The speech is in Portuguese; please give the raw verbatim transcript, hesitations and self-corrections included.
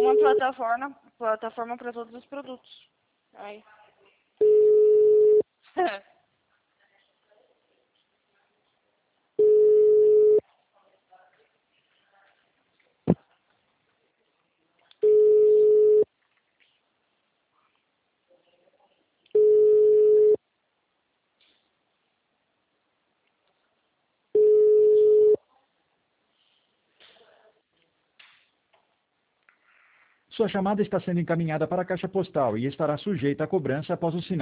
uma plataforma, plataforma para todos os produtos. Aí. Sua chamada está sendo encaminhada para a caixa postal e estará sujeita a cobrança após o sinal.